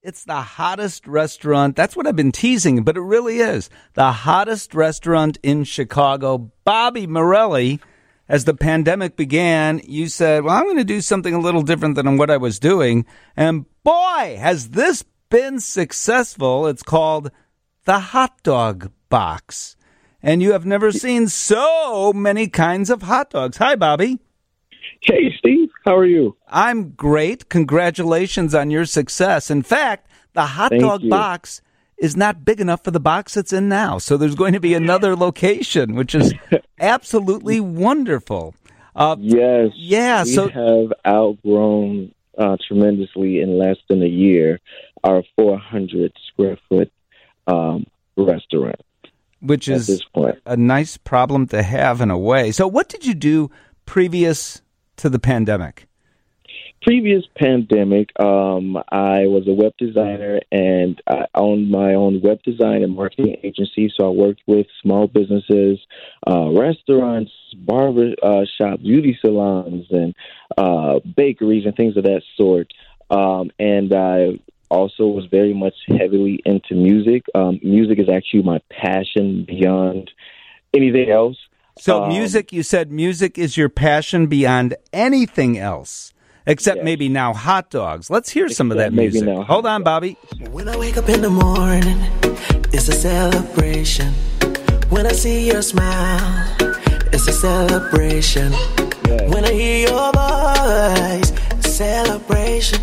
It's the hottest restaurant. That's what I've been teasing, but it really is. The hottest restaurant in Chicago. Bobby Morelli, as the pandemic began, you said, well, I'm going to do something a little different than what I was doing. And boy, has this been successful. It's called the Hot Dog Box. And you have never seen so many kinds of hot dogs. Hi, Bobby. Hey, Steve. How are you? I'm great. Congratulations on your success. In fact, the hot dog box is not big enough for the box it's in now. So there's going to be another location, which is absolutely wonderful. Yes. Yeah. We have outgrown tremendously in less than a year our 400 square foot restaurant. Which is a nice problem to have in a way. So what did you do previous to the pandemic? Previous pandemic, I was a web designer and I owned my own web design and marketing agency. So I worked with small businesses, restaurants, barber shops, beauty salons, and bakeries and things of that sort. And I also was very much heavily into music. Music is actually my passion beyond anything else. So music, you said music is your passion beyond anything else, except maybe now hot dogs. Let's hear some of that music. Hold on, Bobby. When I wake up in the morning, it's a celebration. When I see your smile, it's a celebration. Yes. When I hear your voice, a celebration.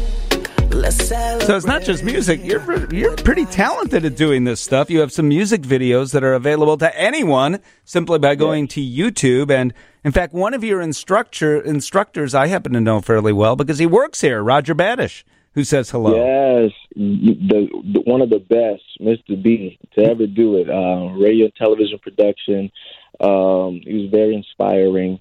So it's not just music. You're pretty talented at doing this stuff. You have some music videos that are available to anyone simply by going to YouTube. And in fact, one of your instructors I happen to know fairly well because he works here, Roger Badish, who says hello. Yes, the one of the best, Mr. B, to ever do it. Radio and television production. He was very inspiring.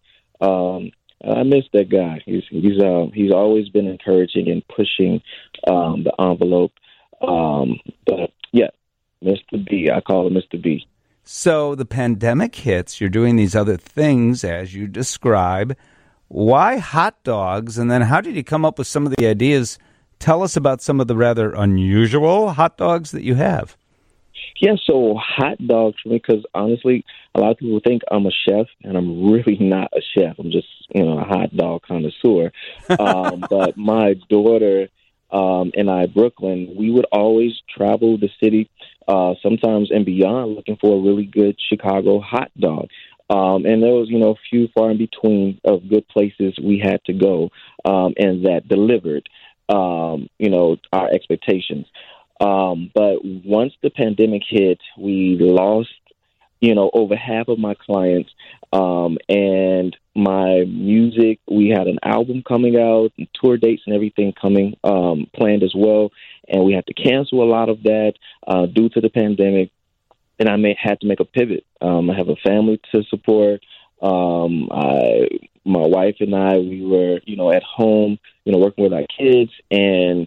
I miss that guy. He's always been encouraging and pushing the envelope. But yeah, Mr. B. I call him Mr. B. So the pandemic hits. You're doing these other things as you describe. Why hot dogs? And then how did you come up with some of the ideas? Tell us about some of the rather unusual hot dogs that you have. Yeah, so hot dogs for me, because honestly, a lot of people think I'm a chef, and I'm really not a chef. I'm just, a hot dog connoisseur. But my daughter and I, Brooklyn, we would always travel the city, sometimes and beyond, looking for a really good Chicago hot dog. And there was, few far in between of good places we had to go, and that delivered, our expectations. But once the pandemic hit, we lost, over half of my clients, and my music. We had an album coming out, and tour dates and everything coming planned as well, and we had to cancel a lot of that due to the pandemic. And I had to make a pivot. I have a family to support. My wife and I, we were, at home, working with our kids, and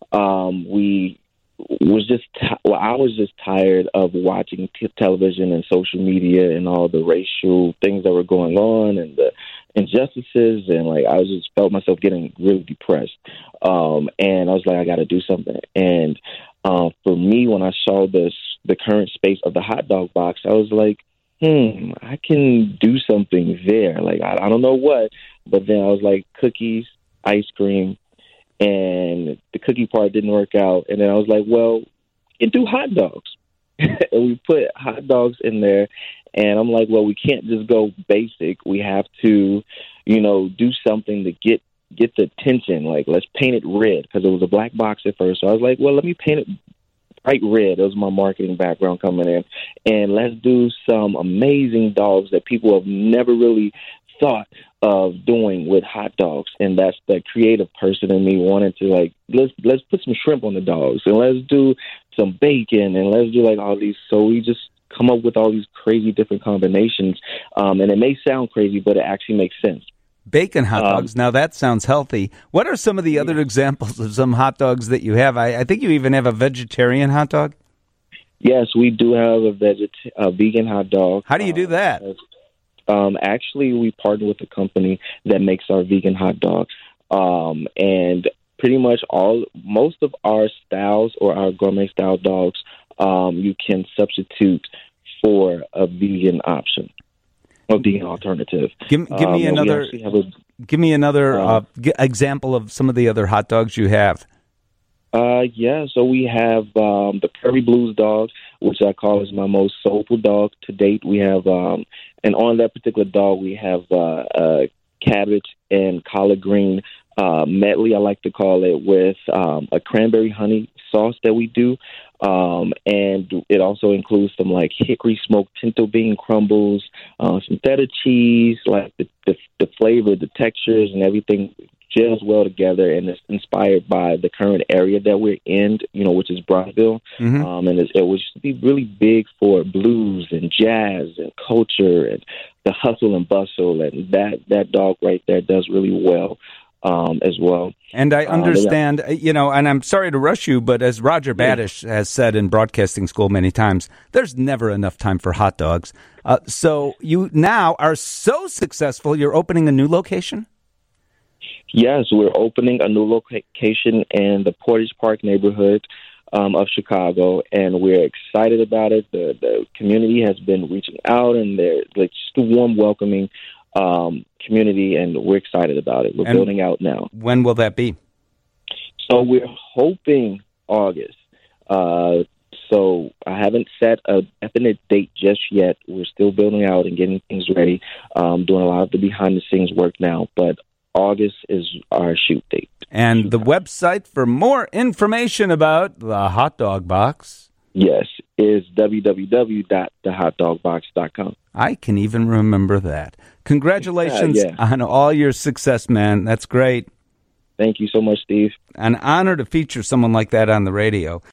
I was just tired of watching television and social media and all the racial things that were going on and the injustices, and I just felt myself getting really depressed. And I was like, I got to do something. And for me, when I saw the current space of the hot dog box, I was like, I can do something there. I don't know what, but then I was like, cookies, ice cream. And the cookie part didn't work out. And then I was like, well, you can do hot dogs. And we put hot dogs in there. And I'm like, well, we can't just go basic. We have to, do something to get the attention. Let's paint it red, because it was a black box at first. So I was like, well, let me paint it bright red. That was my marketing background coming in. And let's do some amazing dogs that people have never really thought of doing with hot dogs. And that's the creative person in me wanting to let's put some shrimp on the dogs, and let's do some bacon, and let's do all these. So we just come up with all these crazy different combinations, and it may sound crazy, but it actually makes sense. Bacon hot dogs. Now that sounds healthy. What are some of the other examples of some hot dogs that you have? I think you even have a vegetarian hot dog. Yes, we do have a vegan hot dog. How do you do that? Actually, we partner with a company that makes our vegan hot dog. And pretty much most of our styles or our gourmet style dogs, you can substitute for a vegan option, a vegan alternative. Give me another example of some of the other hot dogs you have. So we have the Curry Blues dog, which I call is my most soulful dog to date. We have, and on that particular dog, we have cabbage and collard green medley, I like to call it, with a cranberry honey sauce that we do. And it also includes some like hickory smoked pinto bean crumbles, some feta cheese, like the flavor, the textures, and everything gels well together, and it's inspired by the current area that we're in, which is Bronzeville. Mm-hmm. And it was to be really big for blues and jazz and culture and the hustle and bustle, and that dog right there does really well as well. And I understand, and I'm sorry to rush you, but as Roger Badish has said in broadcasting school many times, there's never enough time for hot dogs. So you now are so successful, you're opening a new location? Yes, we're opening a new location in the Portage Park neighborhood of Chicago, and we're excited about it. The community has been reaching out, and they're like just a warm, welcoming community, and we're excited about it. We're building out now. When will that be? So we're hoping August. So I haven't set a definite date just yet. We're still building out and getting things ready, doing a lot of the behind-the-scenes work now, but August is our shoot date. And the website for more information about the Hot Dog Box? Yes, is www.thehotdogbox.com. I can even remember that. Congratulations on all your success, man. That's great. Thank you so much, Steve. An honor to feature someone like that on the radio.